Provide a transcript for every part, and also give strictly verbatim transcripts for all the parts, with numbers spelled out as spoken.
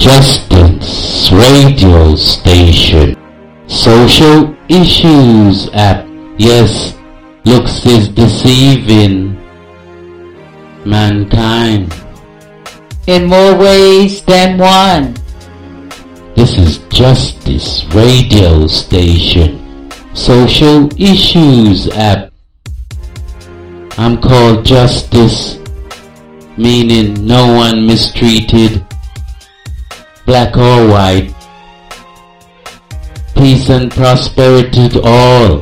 Justice Radio Station. Social Issues app. Yes, looks is deceiving mankind in more ways than one. This is Justice Radio Station. Social Issues app. I'm called Justice, meaning no one mistreated, black or white. Peace and prosperity to all.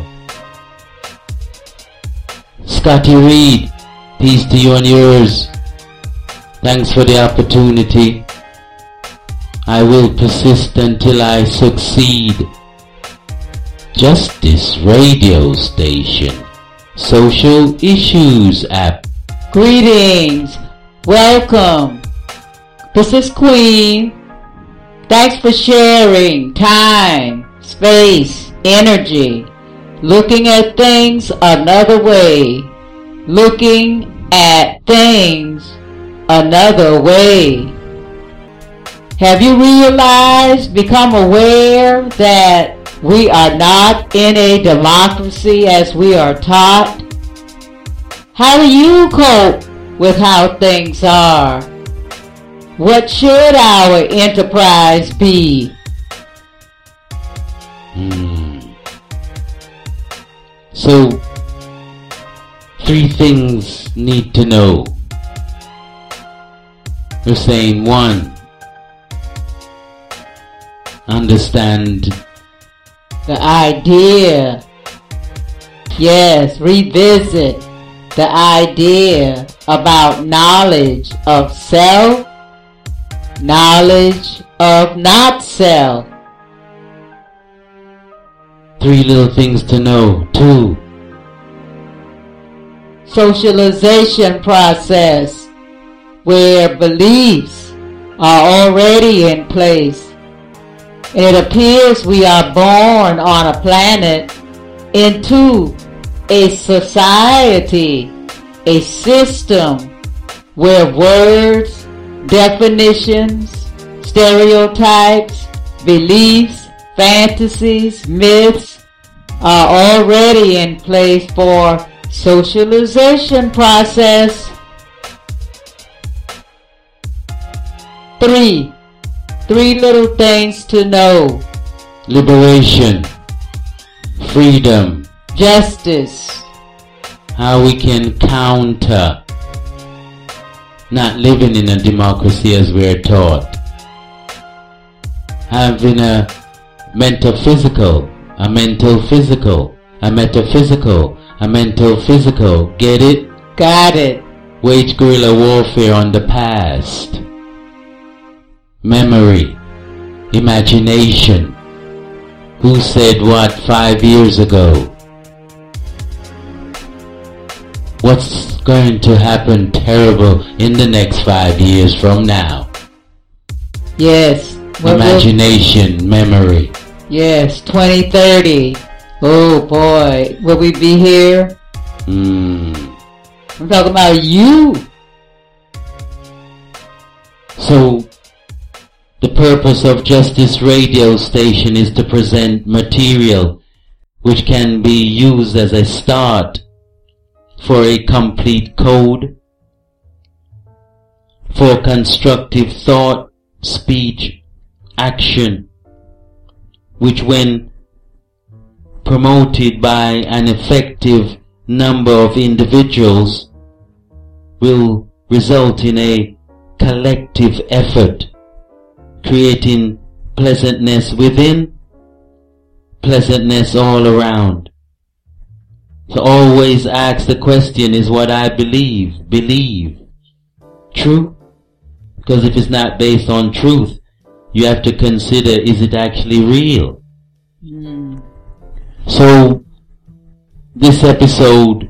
Scotty Reed, peace to you and yours. Thanks for the opportunity. I will persist until I succeed. Justice Radio Station. Social Issues app. Greetings. Welcome. This is Queen. Thanks for sharing time, space, energy, looking at things another way, looking at things another way. Have you realized, become aware that we are not in a democracy as we are taught? How do you cope with how things are? What should our enterprise be? Hmm. So, three things need to know. We're saying one, understand the idea. Yes, revisit the idea about knowledge of self, knowledge of not self. Three little things to know. Two, socialization process, where beliefs are already in place. It appears we are born on a planet into a society, a system where words, definitions, stereotypes, beliefs, fantasies, myths are already in place for socialization process. Three. Three little things to know. Liberation, freedom, justice. How we can counter not living in a democracy as we're taught. Having a mental physical, a mental physical, a metaphysical, a mental physical. Get it? Got it. Wage guerrilla warfare on the past. Memory, imagination. Who said what five years ago? What's going to happen terrible in the next five years from now? Yes. Imagination, will, memory. Yes, twenty thirty. Oh boy, will we be here? Hmm. I'm talking about you. So, the purpose of Justice Radio Station is to present material which can be used as a start for a complete code, for constructive thought, speech, action, which when promoted by an effective number of individuals will result in a collective effort, creating pleasantness within, pleasantness all around. So always ask the question, is what I believe, believe true? Because if it's not based on truth, you have to consider, is it actually real? Mm. So, this episode,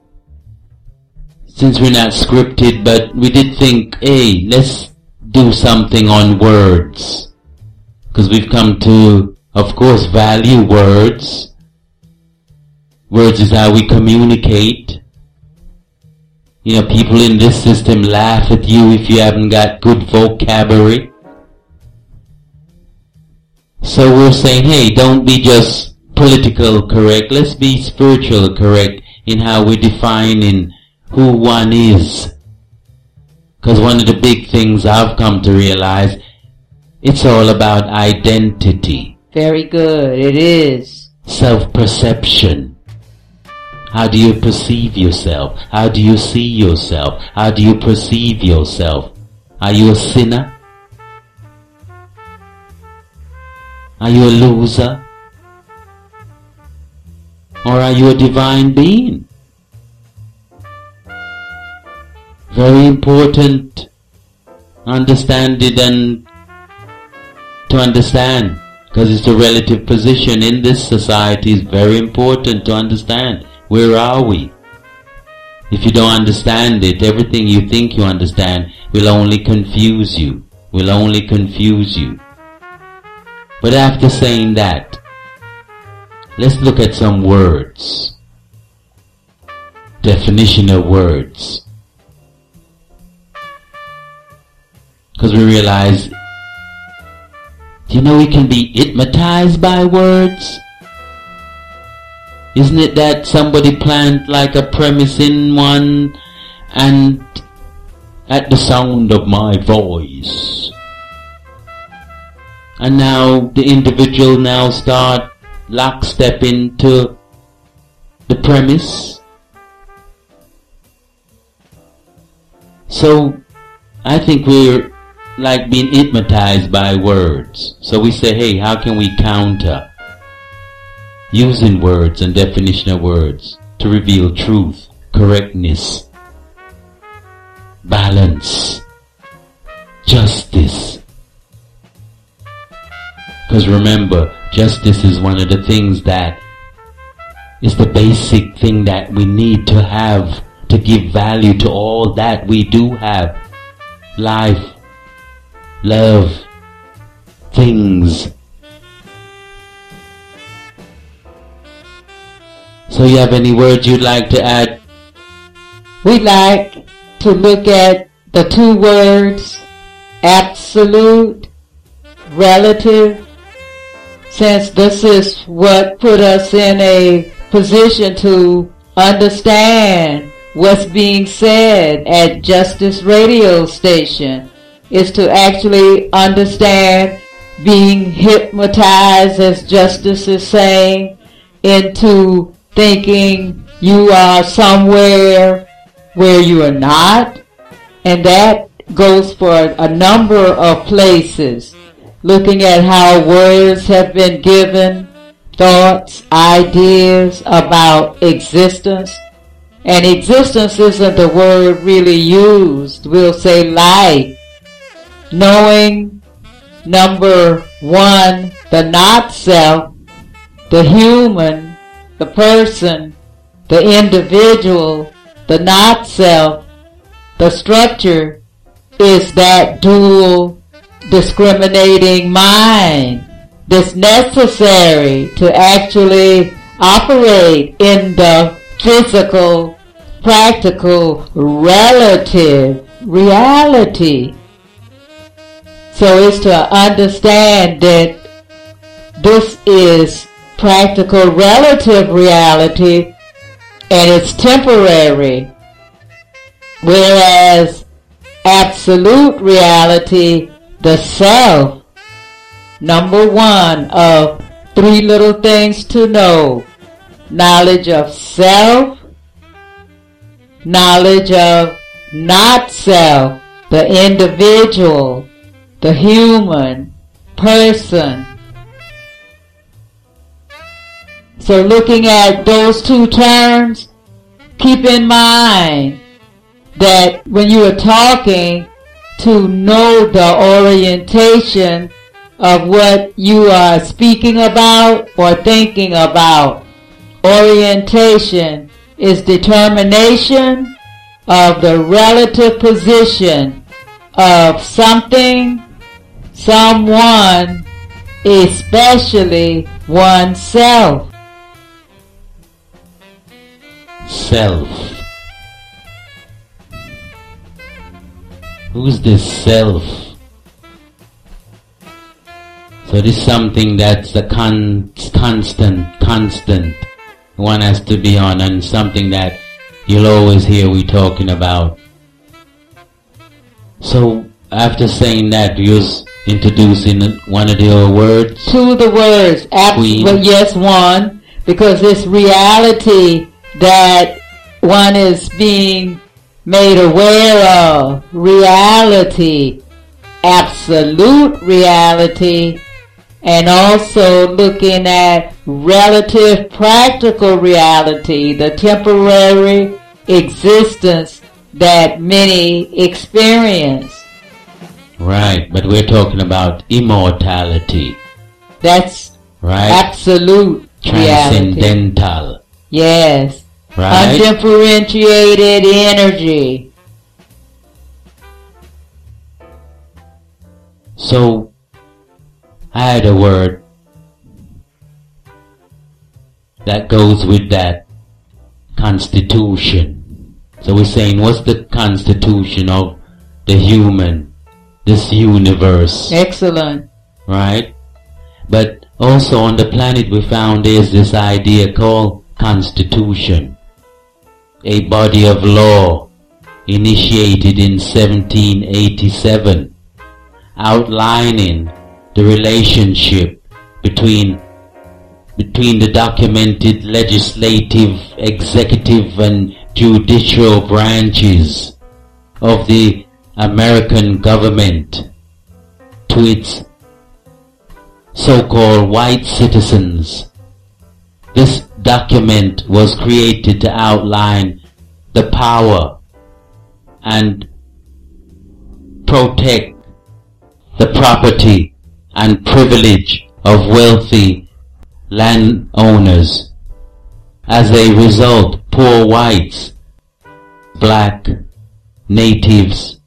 since we're not scripted, but we did think, hey, let's do something on words. Because we've come to, of course, value words. Words is how we communicate. You know, people in this system laugh at you if you haven't got good vocabulary. So we're saying, hey, don't be just political correct, let's be spiritual correct in how we're defining who one is. Because one of the big things I've come to realize, it's all about identity. Very good, it is. Self-perception. How do you perceive yourself? How do you see yourself? How do you perceive yourself? Are you a sinner? Are you a loser? Or are you a divine being? Very important understand it and to understand, because it's a relative position in this society is very important to understand. Where are we? If you don't understand it, everything you think you understand will only confuse you, will only confuse you. But after saying that, let's look at some words. Definition of words. Because we realize, you know, we can be hypnotized by words. Isn't it that somebody plant like a premise in one, and at the sound of my voice, and now the individual now start lockstep into the premise. So I think we're like being hypnotized by words. So we say, hey, how can we counter? Using words and definition of words to reveal truth, correctness, balance, justice. Because remember, justice is one of the things that is the basic thing that we need to have to give value to all that we do have. Life, love, things. So you have any words you'd like to add? We'd like to look at the two words, absolute, relative, since this is what put us in a position to understand what's being said at Justice Radio Station, is to actually understand being hypnotized, as Justice is saying, into thinking you are somewhere where you are not. And that goes for a number of places, looking at how words have been given, thoughts, ideas about existence. And existence isn't the word really used. We'll say life. Knowing, number one, the not self, the human, the person, the individual, the not self. The structure is that dual discriminating mind that's necessary to actually operate in the physical, practical, relative reality. So it's to understand that this is practical relative reality and it's temporary, whereas absolute reality, the self, number one of three little things to know: knowledge of self, knowledge of not self, the individual, the human person. So looking at those two terms, keep in mind that when you are talking, to know the orientation of what you are speaking about or thinking about. Orientation is determination of the relative position of something, someone, especially oneself. Self. Who's this self? So this is something that's a con- constant, constant. One has to be on, and something that you'll always hear we talking about. So after saying that, you was introducing one of the words? To the words, absolutely, yes, one, because it's reality that one is being made aware of. Reality, absolute reality, and also looking at relative practical reality, the temporary existence that many experience. Right, but we're talking about immortality. That's right. Absolute Transcendental. Reality. Yes. Right. Undifferentiated energy. So, I had a word that goes with that, constitution. So we're saying, what's the constitution of the human, this universe? Excellent. Right? But also on the planet we found there's this idea called constitution, a body of law initiated in seventeen eighty-seven, outlining the relationship between between the documented legislative, executive and judicial branches of the American government to its so-called white citizens. This document was created to outline the power and protect the property and privilege of wealthy landowners. As a result, poor whites, black, natives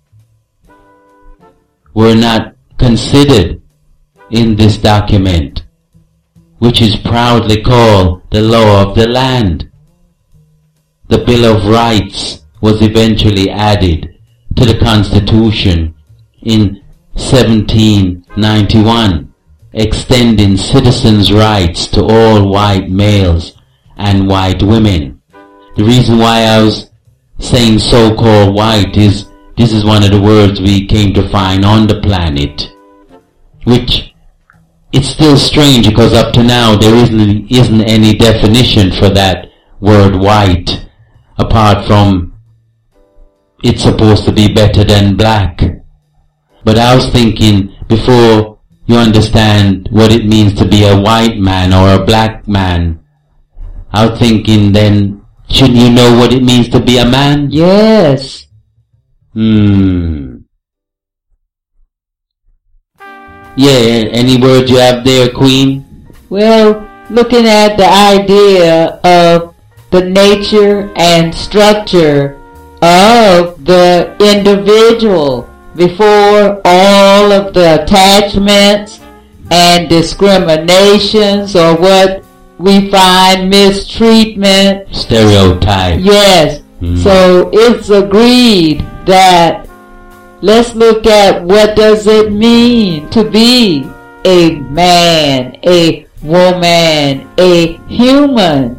were not considered in this document, which is proudly called the law of the land. The Bill of Rights was eventually added to the Constitution in seventeen ninety-one, extending citizens' rights to all white males and white women. The reason why I was saying so-called white is this is one of the words we came to find on the planet, which it's still strange because up to now there isn't, isn't any definition for that word white, apart from it's supposed to be better than black. But I was thinking, before you understand what it means to be a white man or a black man, I was thinking then, shouldn't you know what it means to be a man? Yes. Hmm. Yeah, any words you have there, Queen? Well, looking at the idea of the nature and structure of the individual before all of the attachments and discriminations or what we find mistreatment. Stereotype. Yes. Mm. So it's agreed that let's look at what does it mean to be a man, a woman, a human.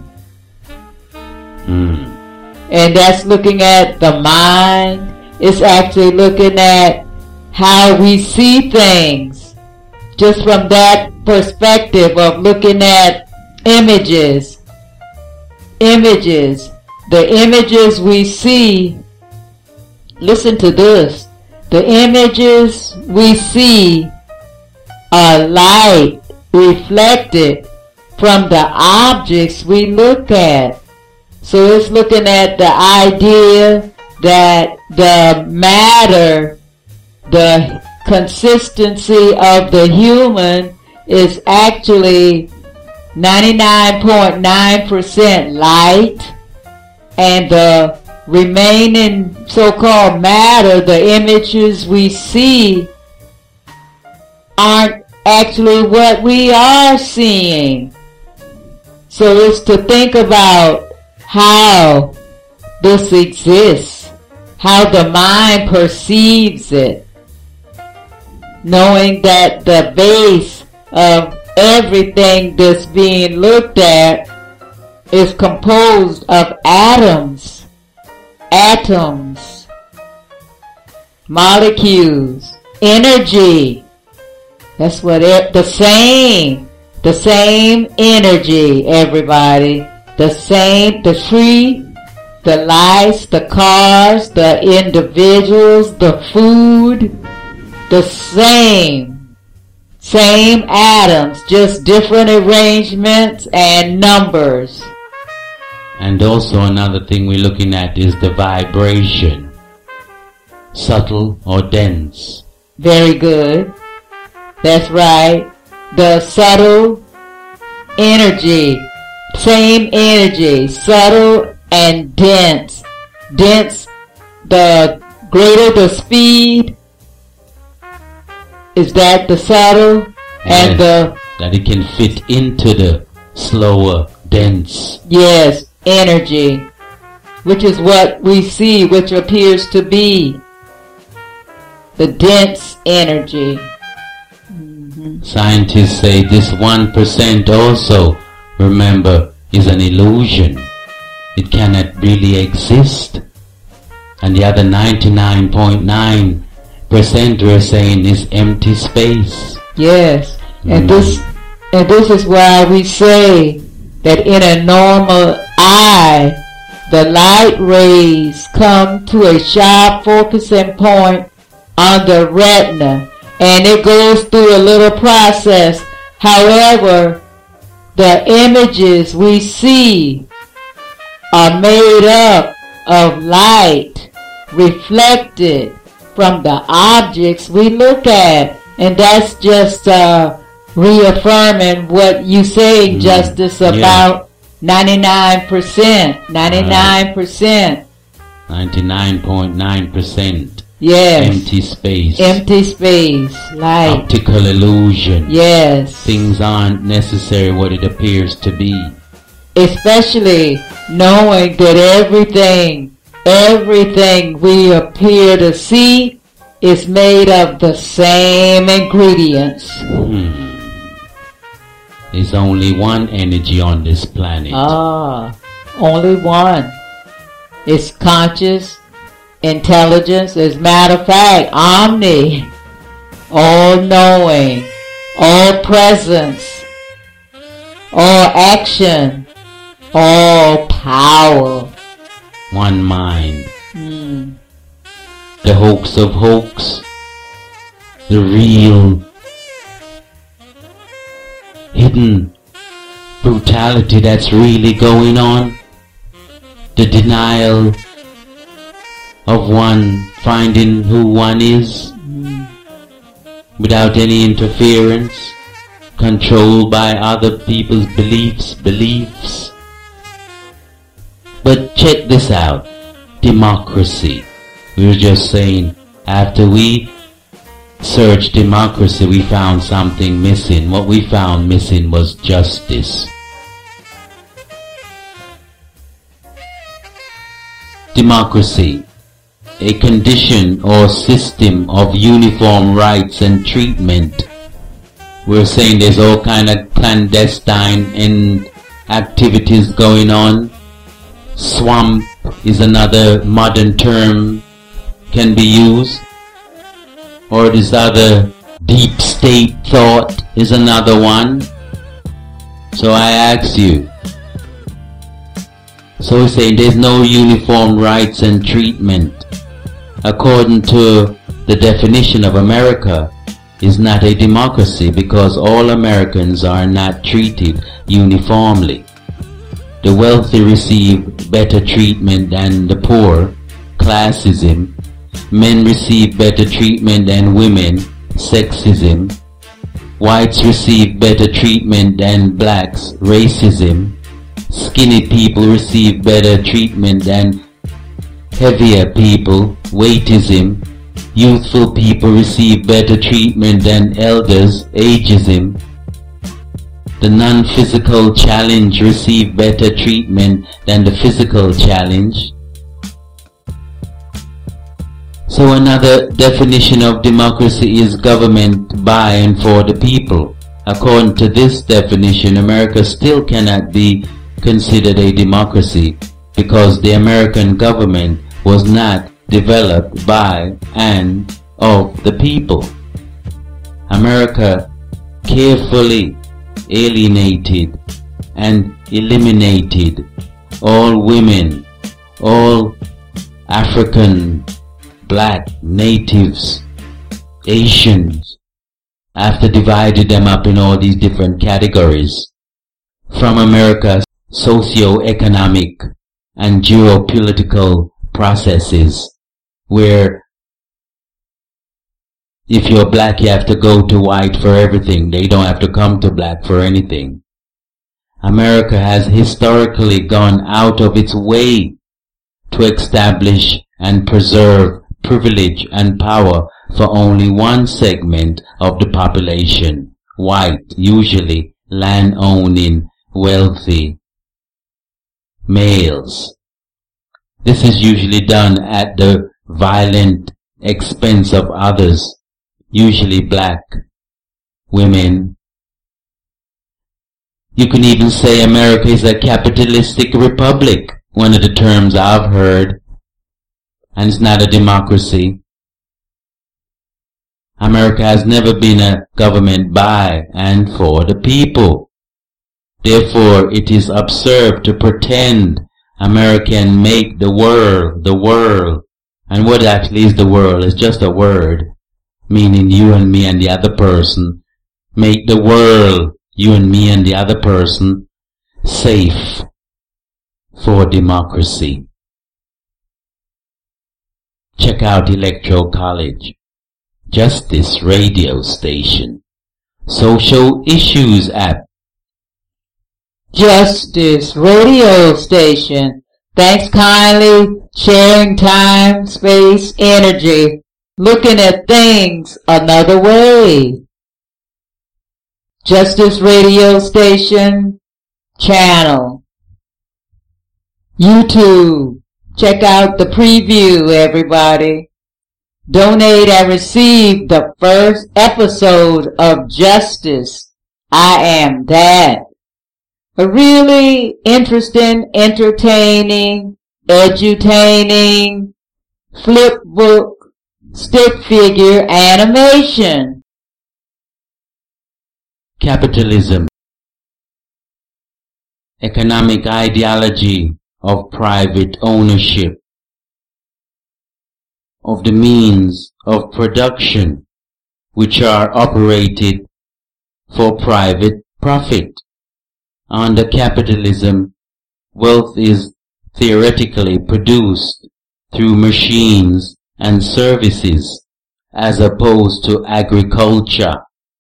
Mm. And that's looking at the mind. It's actually looking at how we see things. Just from that perspective of looking at images. Images. The images we see. Listen to this. The images we see are light reflected from the objects we look at. So it's looking at the idea that the matter, the consistency of the human is actually ninety-nine point nine percent light, and the remaining so-called matter, the images we see, aren't actually what we are seeing. So it's to think about how this exists, how the mind perceives it, knowing that the base of everything that's being looked at is composed of atoms, atoms, molecules, energy. That's what it, the same, the same energy, everybody. The same, the tree, the lights, the cars, the individuals, the food, the same, same atoms, just different arrangements and numbers. And also another thing we're looking at is the vibration, subtle or dense. Very good. That's right. The subtle energy, same energy, subtle and dense. Dense, the greater the speed, is that the subtle? Yes, and the that it can fit into the slower, dense. Yes, energy, which is what we see, which appears to be the dense energy. Mm-hmm. Scientists say this one percent also, remember, is an illusion. It cannot really exist. And the other ninety-nine point nine percent we're saying is empty space. Yes, Mm. and this and this is why we say that in a normal eye, the light rays come to a sharp focusing point on the retina, and it goes through a little process. However, the images we see are made up of light reflected from the objects we look at. And that's just uh, reaffirming what you say, Mm. Justice, Yeah. about ninety-nine percent. ninety-nine percent. ninety-nine point nine percent Yes. empty space. Empty space. Light. Optical illusion. Yes. Things aren't necessarily what it appears to be. Especially knowing that everything, everything we appear to see is made of the same ingredients. Hmm. There's only one energy on this planet. Ah, only one. It's conscious intelligence. As a matter of fact, omni, all-knowing, all-presence, all-action, all-power. One mind. Hmm. The hoax of hoax. The real hidden brutality that's really going on. The denial of one finding who one is without any interference, controlled by other people's beliefs, beliefs. But check this out, democracy. We were just saying, after we searched democracy, we found something missing. What we found missing was justice. Democracy, a condition or system of uniform rights and treatment. We're saying there's all kind of clandestine in activities going on. Swamp is another modern term can be used. Or this other deep state thought is another one. So I ask you, so we're saying there's no uniform rights and treatment. According to the definition of America, is not a democracy because all Americans are not treated uniformly. The wealthy receive better treatment than the poor, classism. Men receive better treatment than women, sexism. Whites receive better treatment than blacks, racism. Skinny people receive better treatment than heavier people, weightism. Youthful people receive better treatment than elders, ageism. The non-physical challenge receive better treatment than the physical challenge. So another definition of democracy is government by and for the people. According to this definition, America still cannot be considered a democracy because the American government was not developed by and of the people. America carefully alienated and eliminated all women, all African, black, natives, Asians, after divided them up in all these different categories. From America's socio-economic and geopolitical processes, where if you're black you have to go to white for everything, they don't have to come to black for anything. America has historically gone out of its way to establish and preserve privilege and power for only one segment of the population, white, usually land-owning, wealthy males. This is usually done at the violent expense of others, usually black women. You can even say America is a capitalistic republic, one of the terms I've heard, and it's not a democracy. America has never been a government by and for the people. Therefore, it is absurd to pretend America can make the world the world. And what actually is the world is just a word, meaning you and me and the other person. Make the world, you and me and the other person, safe for democracy. Check out Electoral College, Justice Radio Station, Social Issues app. Justice Radio Station. Thanks kindly, sharing time, space, energy, looking at things another way. Justice Radio Station channel. YouTube. Check out the preview, everybody. Donate and receive the first episode of Justice. I Am That. A really interesting, entertaining, edutaining, flip book, stick figure animation. Capitalism. Economic ideology of private ownership of the means of production which are operated for private profit. Under capitalism, wealth is theoretically produced through machines and services as opposed to agriculture.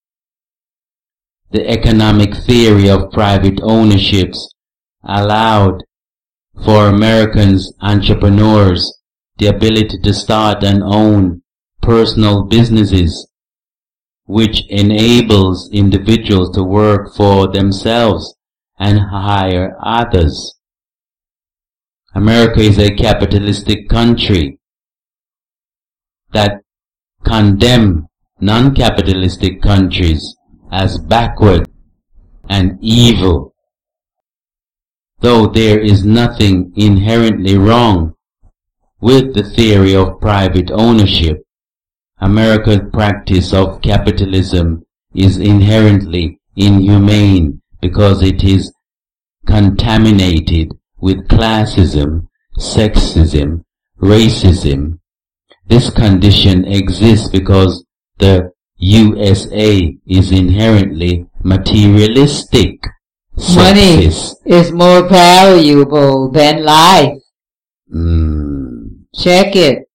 The economic theory of private ownerships allowed for Americans entrepreneurs the ability to start and own personal businesses, which enables individuals to work for themselves and hire others. America is a capitalistic country that condemns non-capitalistic countries as backward and evil. Though there is nothing inherently wrong with the theory of private ownership, America's practice of capitalism is inherently inhumane because it is contaminated with classism, sexism, racism. This condition exists because the U S A is inherently materialistic. Money Sexist. is more valuable than life. Mm. Check it.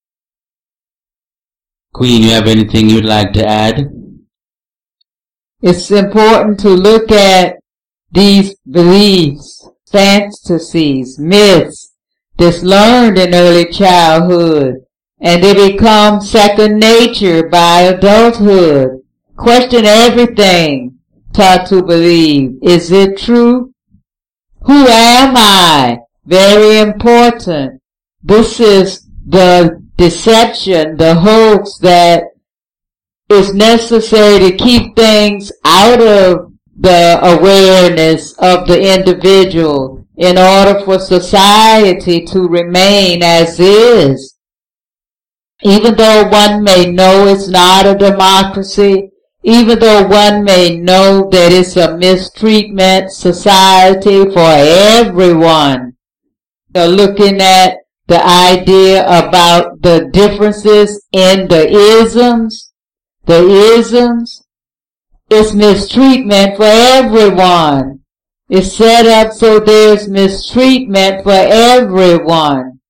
Queen, you have anything you'd like to add? It's important to look at these beliefs, fantasies, myths that's learned in early childhood, and they become second nature by adulthood. Question everything taught to believe. Is it true? Who am I? Very important. This is the deception, the hoax that it's necessary to keep things out of the awareness of the individual in order for society to remain as is. Even though one may know it's not a democracy, even though one may know that it's a mistreatment society for everyone. So looking at the idea about the differences in the isms, the isms, it's mistreatment for everyone. It's set up so there's mistreatment for everyone.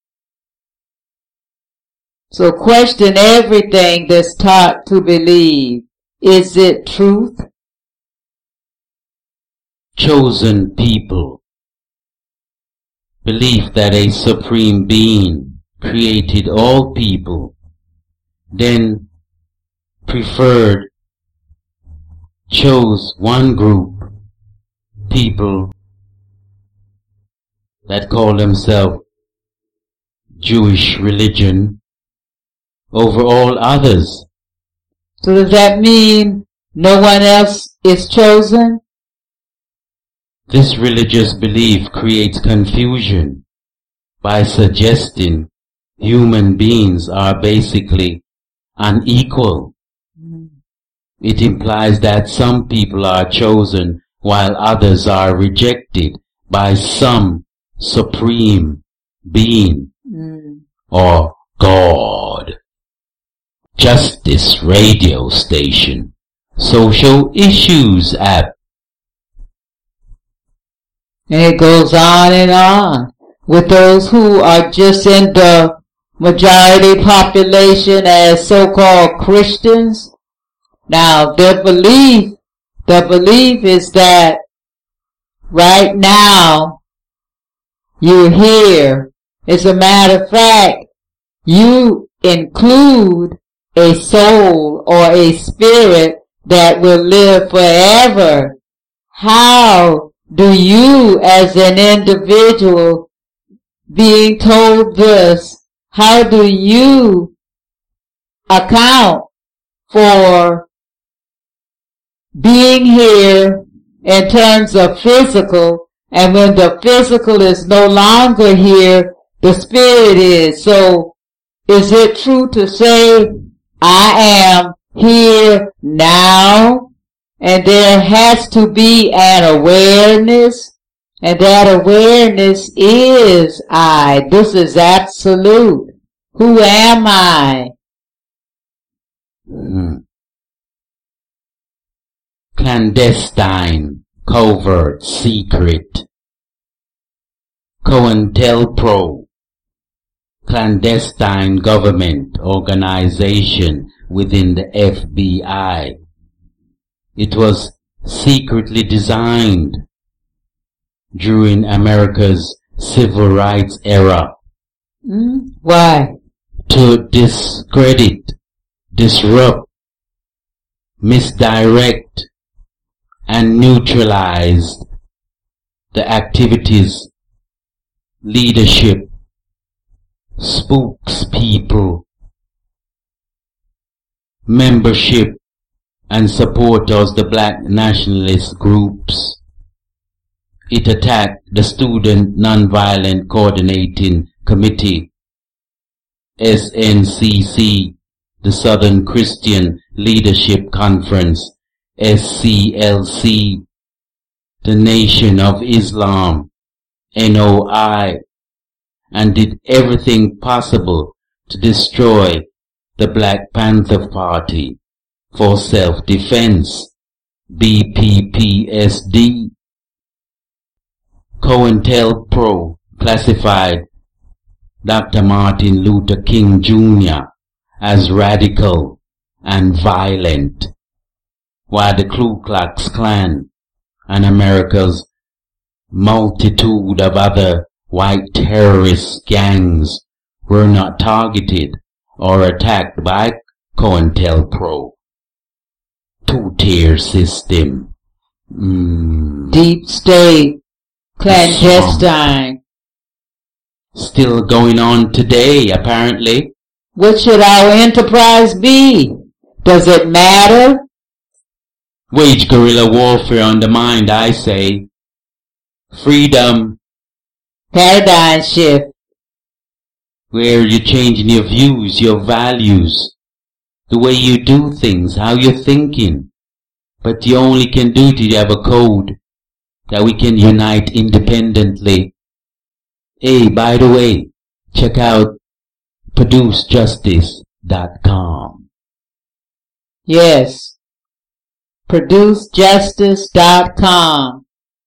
So question everything that's taught to believe. Is it truth? Chosen people. Belief that a supreme being created all people, then preferred, chose one group, people that call themselves Jewish religion, over all others. So does that mean no one else is chosen? This religious belief creates confusion by suggesting human beings are basically unequal. Mm. It implies that some people are chosen while others are rejected by some supreme being mm. or God. Justice Radio Station, Social Issues app. And it goes on and on with those who are just in the majority population as so-called Christians. Now, their belief, their belief is that right now you're here. As a matter of fact, you include a soul or a spirit that will live forever. How do you as an individual being told this, how do you account for being here in terms of physical, and when the physical is no longer here, the spirit is? So is it true to say, I am here now, and there has to be an awareness, and that awareness is I. This is absolute. Who am I? Mm. Clandestine, covert, secret. COINTELPRO, clandestine government organization within the F B I. It was secretly designed during America's civil rights era. Mm, why? To discredit, disrupt, misdirect, and neutralize the activities, leadership, spokespeople, membership, and supporters, the black nationalist groups. It attacked the Student Nonviolent Coordinating Committee, S N C C, the Southern Christian Leadership Conference, S C L C, the Nation of Islam, N O I, and did everything possible to destroy the Black Panther Party for self-defense, B P P S D. COINTELPRO classified Doctor Martin Luther King Junior as radical and violent, while the Ku Klux Klan and America's multitude of other white terrorist gangs were not targeted or attacked by COINTELPRO. Two-tier system. Mm. Deep state. Clandestine. Still going on today, apparently. What should our enterprise be? Does it matter? Wage guerrilla warfare on the mind, I say. Freedom. Paradigm shift. Where you're changing your views, your values, the way you do things, how you're thinking. But you only can do it if you have a code that we can unite independently. Hey, by the way, check out produce justice dot com. Yes. produce justice dot com.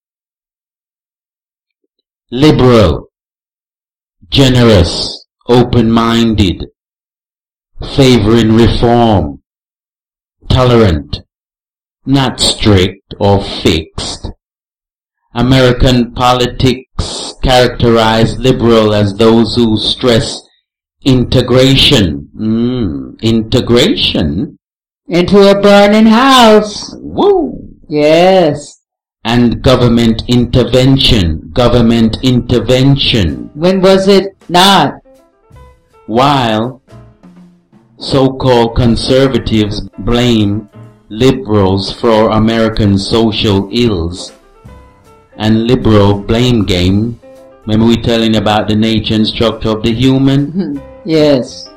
Liberal, generous, open-minded, favoring reform, tolerant, not strict or fixed. American politics characterize liberal as those who stress integration. Mm, integration? Into a burning house. Woo! Yes. And government intervention. Government intervention. When was it not? While so-called conservatives blame liberals for American social ills and liberal blame game. Remember we telling about the nature and structure of the human? Yes.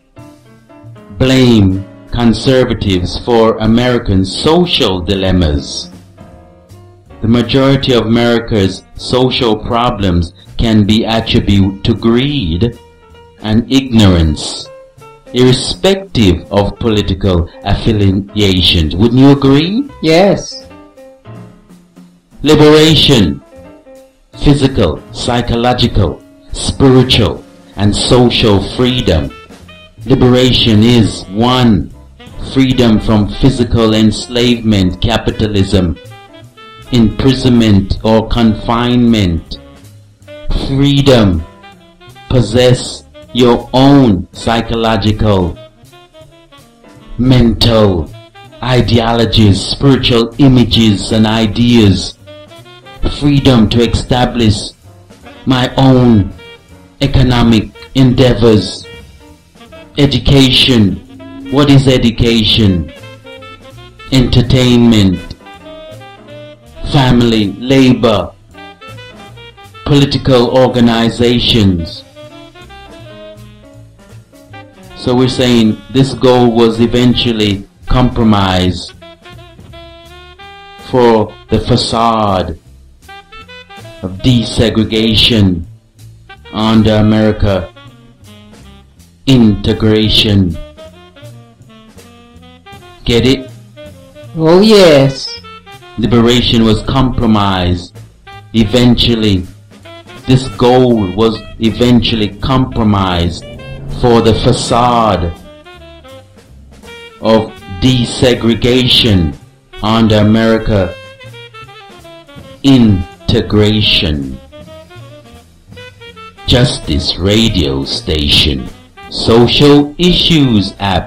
Blame conservatives for American social dilemmas. The majority of America's social problems can be attributed to greed and ignorance, irrespective of political affiliations. Wouldn't you agree? Yes. Liberation, physical, psychological, spiritual, and social freedom. Liberation is one, freedom from physical enslavement, capitalism, imprisonment or confinement. Freedom, possess your own psychological, mental ideologies, spiritual images and ideas. Freedom to establish my own economic endeavors. Education. What is education? Entertainment, family, labor, political organizations. So we're saying this goal was eventually compromised for the facade of desegregation under America integration. Get it? Oh yes. Liberation was compromised. Eventually, this goal was eventually compromised for the facade of desegregation under America integration. Justice Radio Station, Social Issues app.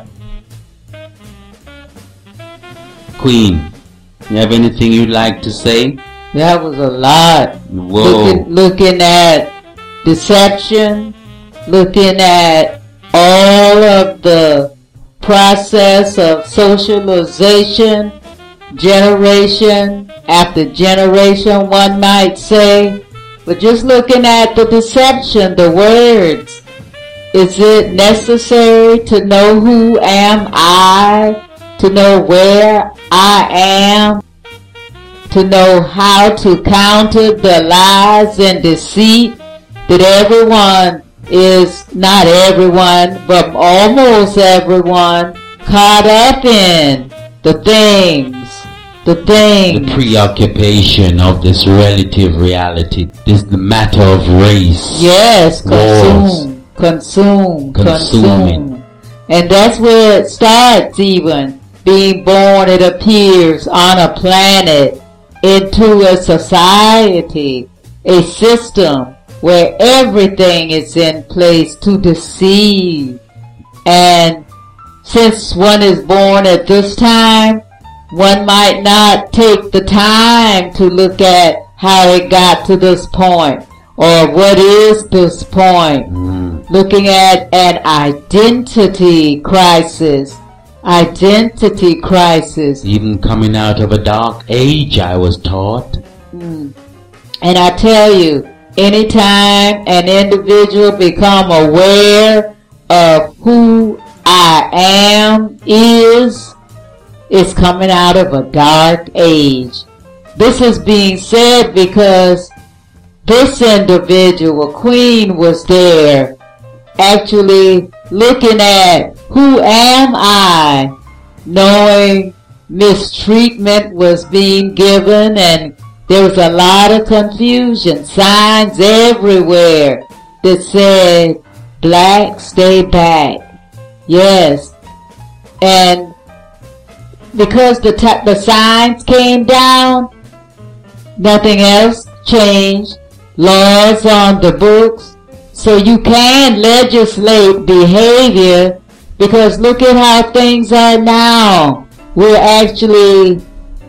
Queen, you have anything you'd like to say? That was a lot. Whoa. Looking, looking at deception, looking at all of the process of socialization, generation after generation, one might say. But just looking at the deception, the words, is it necessary to know who am I? To know where I am? To know how to counter the lies and deceit that everyone is, not everyone, but almost everyone, caught up in the things, the things. The preoccupation of this relative reality, this the matter of race. Yes, consume, wars, consume, consuming. consume. And that's where it starts even. Being born, it appears, on a planet, into a society, a system where everything is in place to deceive. And since one is born at this time, one might not take the time to look at how it got to this point, or what is this point. Mm. Looking at an identity crisis. identity crisis. Even coming out of a dark age, I was taught. Mm. And I tell you, anytime an individual become aware of who I am is, it's coming out of a dark age. This is being said because this individual, Queen, was there actually looking at who am I, knowing mistreatment was being given and there was a lot of confusion, signs everywhere that said, black, stay back. Yes. And because the, t- the signs came down, nothing else changed. Laws on the books. So you can legislate behavior, because look at how things are now. We're actually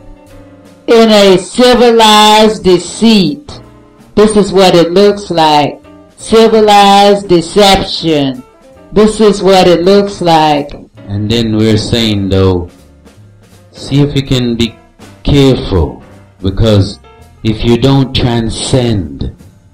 in a civilized deceit. This is what it looks like. Civilized deception. This is what it looks like. And then we're saying though, see if you can be careful, because if you don't transcend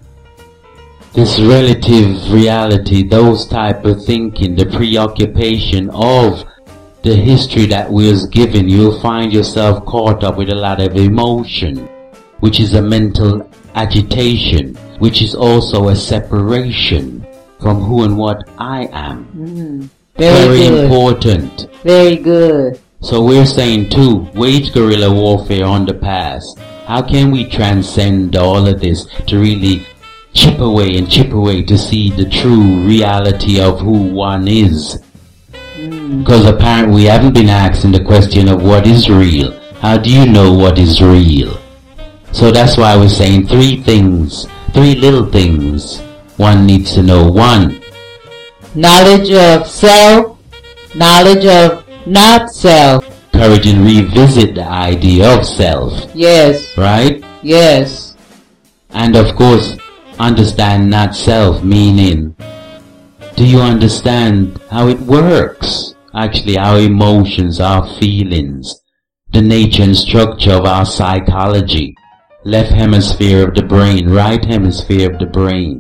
this relative reality, those type of thinking, the preoccupation of the history that was given, you'll find yourself caught up with a lot of emotion, which is a mental agitation, which is also a separation from who and what I am. Mm, very very good. important. Very good. So we're saying too, wage guerrilla warfare on the past. How can we transcend all of this to really chip away and chip away to see the true reality of who one is? Mm. Because apparently we haven't been asking the question of what is real. How do you know what is real? So that's why we're saying three things, three little things one needs to know. One, knowledge of self, knowledge of not self. courage and revisit the idea of self. Yes. Right? Yes. And of course, understand not self, meaning, do you understand how it works? Actually, our emotions, our feelings, the nature and structure of our psychology. Left hemisphere of the brain, right hemisphere of the brain.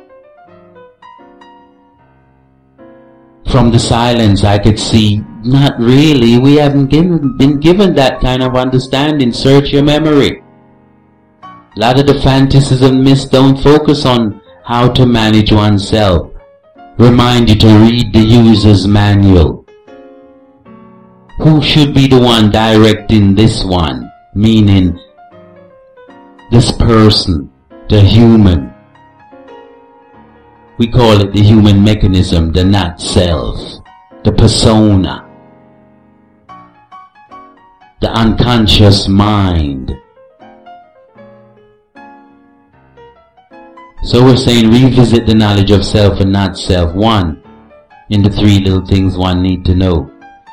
From the silence I could see, not really, we haven't given, been given that kind of understanding. Search your memory. A lot of the fantasies and myths don't focus on how to manage oneself. Remind you to read the user's manual. Who should be the one directing this one? Meaning, this person, the human. We call it the human mechanism, the not self, the persona, the unconscious mind. So we're saying revisit the knowledge of self and not self. One, in the three little things one need to know.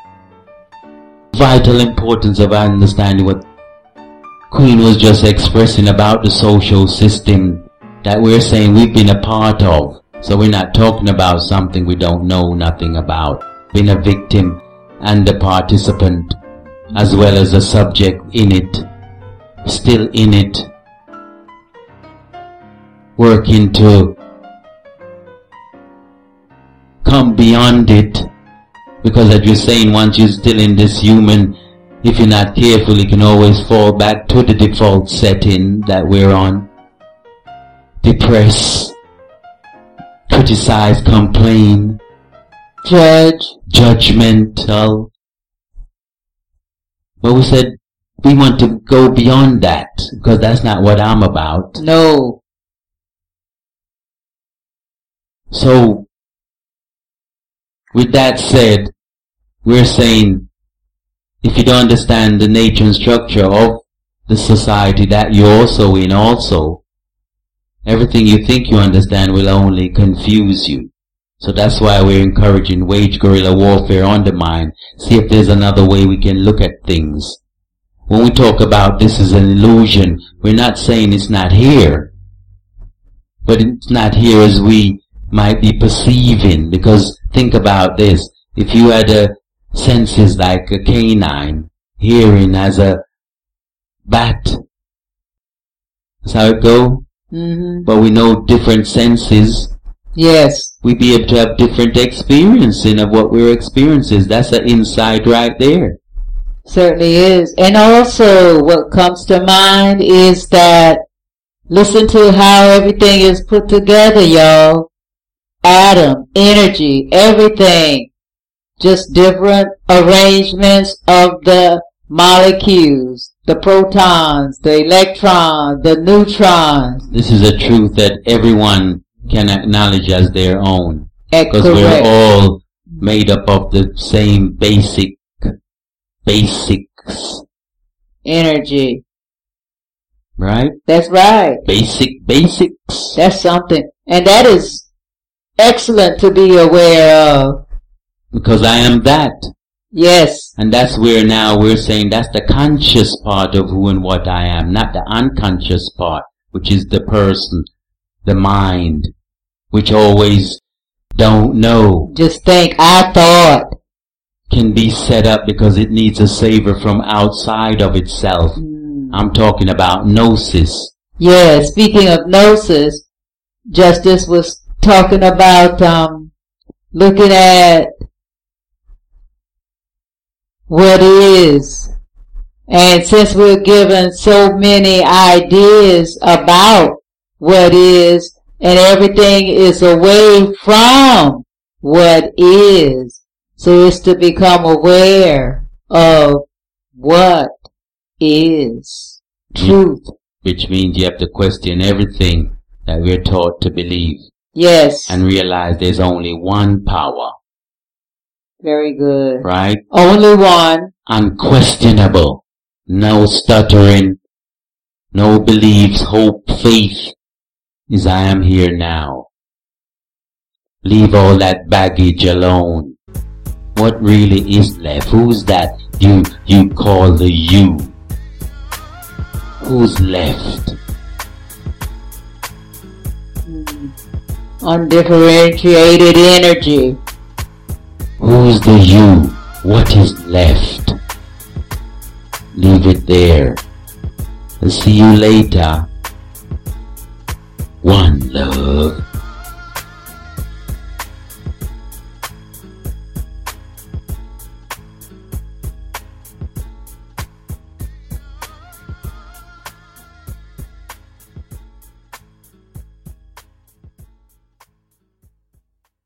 Vital importance of understanding what Queen was just expressing about the social system that we're saying we've been a part of. So we're not talking about something we don't know nothing about. Being a victim and a participant as well as a subject in it, still in it, working to come beyond it. Because as you're saying, once you're still in this human, if you're not careful, you can always fall back to the default setting that we're on. Depress, criticize, complain, judge, judgmental. But we said we want to go beyond that, because that's not what I'm about. No. So, with that said, we're saying, if you don't understand the nature and structure of the society that you're also in also, everything you think you understand will only confuse you. So that's why we're encouraging wage guerrilla warfare on the mind. See if there's another way we can look at things. When we talk about this is an illusion, we're not saying it's not here. But it's not here as we might be perceiving. Because think about this. If you had a senses like a canine, hearing as a bat. That's how it go. Mm-hmm. But we know different senses. Yes. We be able to have different experiencing of what we're experiencing. That's an insight right there. Certainly is. And also what comes to mind is that listen to how everything is put together, y'all. Atom, energy, everything. Just different arrangements of the molecules, the protons, the electrons, the neutrons. This is a truth that everyone can acknowledge as their own. Because Correct. we're all made up of the same basic basics. Energy. Right? That's right. Basic basics. That's something. And that is excellent to be aware of. Because I am that. Yes. And that's where now we're saying that's the conscious part of who and what I am, not the unconscious part, which is the person, the mind, which always don't know. Just think, I thought. Can be set up because it needs a savor from outside of itself. Mm. I'm talking about gnosis. Yeah, speaking of gnosis, Justice was talking about um, looking at what is. And since we're given so many ideas about what is, and everything is away from what is, so it's to become aware of what is truth. Which means you have to question everything that we're taught to believe. Yes. And realize there's only one power. Very good. Right? Only one. Unquestionable. No stuttering. No beliefs, hope, faith. Is I am here now. Leave all that baggage alone. What really is left? Who's that you you call the you? Who's left? Mm. Undifferentiated energy. Who's the you? What is left? Leave it there. I'll see you later. One love.